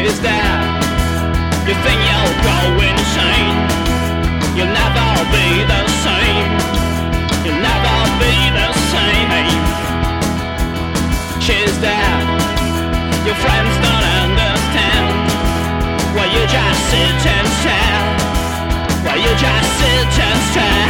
She's there. You think you'll go insane. You'll never be the same. You'll never be the same. She's there. Your friends don't understand. Well, you just sit and stare. Well, you just sit and stare.